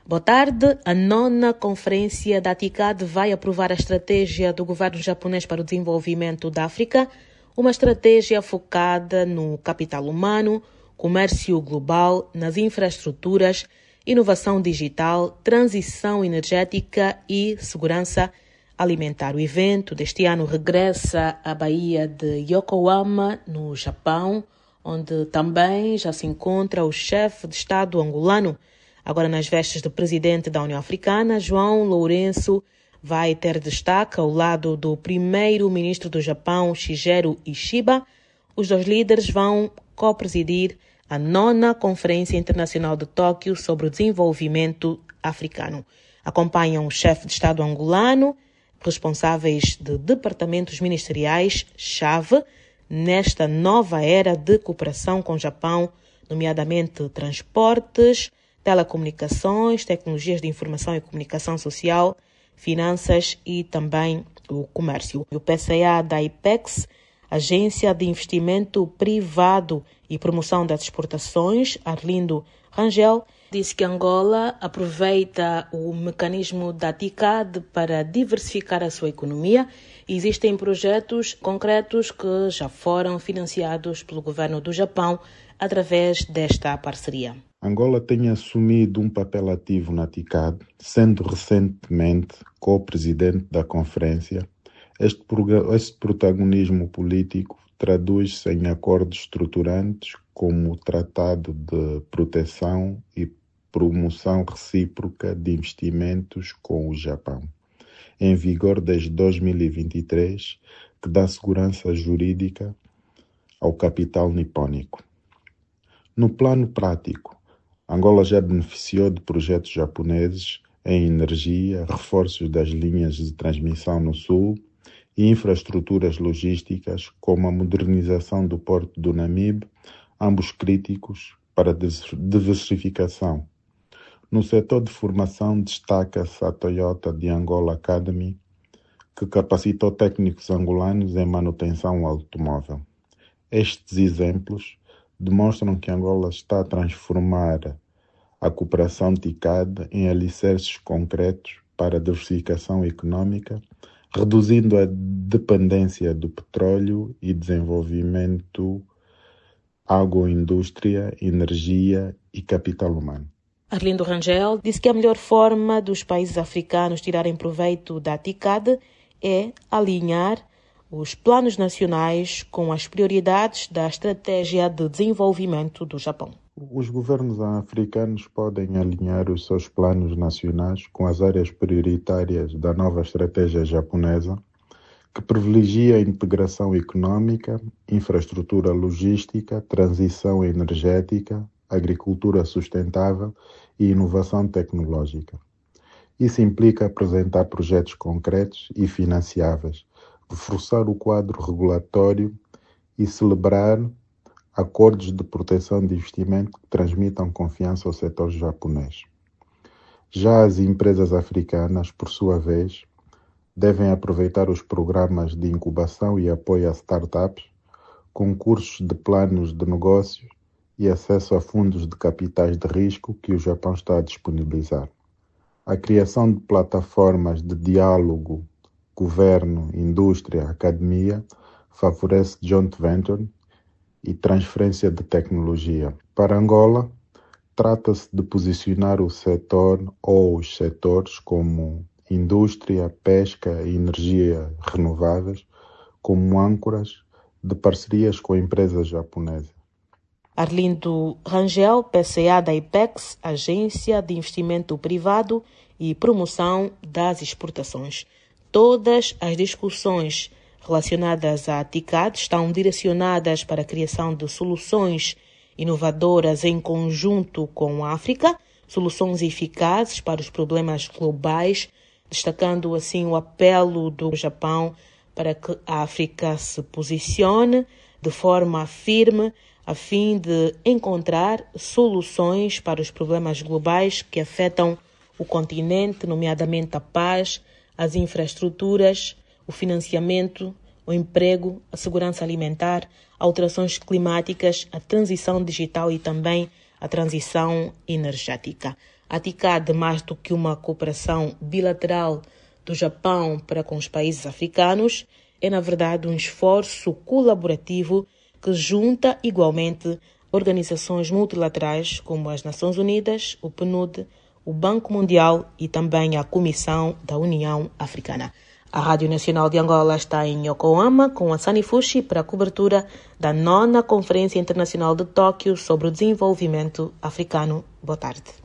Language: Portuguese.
Boa tarde. A 9ª Conferência da TICAD vai aprovar a estratégia do governo japonês para o desenvolvimento da África, uma estratégia focada no capital humano, comércio global, nas infraestruturas, inovação digital, transição energética e segurança alimentar. O evento deste ano regressa à Baía de Yokohama, no Japão, onde também já se encontra o chefe de Estado angolano. Agora, nas vestes do presidente da União Africana, João Lourenço vai ter destaque ao lado do primeiro-ministro do Japão, Shigeru Ishiba. Os dois líderes vão co-presidir a 9ª Conferência Internacional de Tóquio sobre o Desenvolvimento Africano. Acompanham o chefe de Estado angolano, responsáveis de departamentos ministeriais-chave nesta nova era de cooperação com o Japão, nomeadamente transportes, telecomunicações, tecnologias de informação e comunicação social, finanças e também o comércio. O PCA da IPEX, Agência de Investimento Privado e Promoção das Exportações, Arlindo Rangel, disse que Angola aproveita o mecanismo da TICAD para diversificar a sua economia. Existem projetos concretos que já foram financiados pelo governo do Japão através desta parceria. Angola tem assumido um papel ativo na TICAD, sendo recentemente co-presidente da conferência. Este protagonismo político traduz-se em acordos estruturantes como o Tratado de Proteção e Promoção Recíproca de Investimentos com o Japão, em vigor desde 2023, que dá segurança jurídica ao capital nipônico. No plano prático, Angola já beneficiou de projetos japoneses em energia, reforços das linhas de transmissão no sul e infraestruturas logísticas, como a modernização do porto do Namibe, ambos críticos para a diversificação. No setor de formação, destaca-se a Toyota de Angola Academy, que capacitou técnicos angolanos em manutenção automóvel. Estes exemplos demonstram que Angola está a transformar a cooperação TICAD em alicerces concretos para a diversificação econômica, reduzindo a dependência do petróleo e desenvolvimento agroindústria, energia e capital humano. Arlindo Rangel disse que a melhor forma dos países africanos tirarem proveito da TICAD é alinhar os planos nacionais com as prioridades da estratégia de desenvolvimento do Japão. Os governos africanos podem alinhar os seus planos nacionais com as áreas prioritárias da nova estratégia japonesa, que privilegia a integração econômica, infraestrutura logística, transição energética, agricultura sustentável e inovação tecnológica. Isso implica apresentar projetos concretos e financiáveis, reforçar o quadro regulatório e celebrar acordos de proteção de investimento que transmitam confiança ao setor japonês. Já as empresas africanas, por sua vez, devem aproveitar os programas de incubação e apoio a startups, concursos de planos de negócios e acesso a fundos de capitais de risco que o Japão está a disponibilizar. A criação de plataformas de diálogo governo, indústria, academia favorece joint venture e transferência de tecnologia. Para Angola, trata-se de posicionar o setor ou os setores como indústria, pesca e energia renováveis como âncoras de parcerias com empresas japonesas. Arlindo Rangel, PCA da IPEX, Agência de Investimento Privado e Promoção das Exportações. Todas as discussões relacionadas à TICAD estão direcionadas para a criação de soluções inovadoras em conjunto com a África, soluções eficazes para os problemas globais, destacando assim o apelo do Japão para que a África se posicione de forma firme a fim de encontrar soluções para os problemas globais que afetam o continente, nomeadamente a paz, as infraestruturas, o financiamento, o emprego, a segurança alimentar, alterações climáticas, a transição digital e também a transição energética. A TICAD, mais do que uma cooperação bilateral do Japão para com os países africanos, é na verdade um esforço colaborativo que junta igualmente organizações multilaterais como as Nações Unidas, o PNUD, o Banco Mundial e também a Comissão da União Africana. A Rádio Nacional de Angola está em Yokohama com a Sani Fushi para a cobertura da 9ª Conferência Internacional de Tóquio sobre o Desenvolvimento Africano. Boa tarde.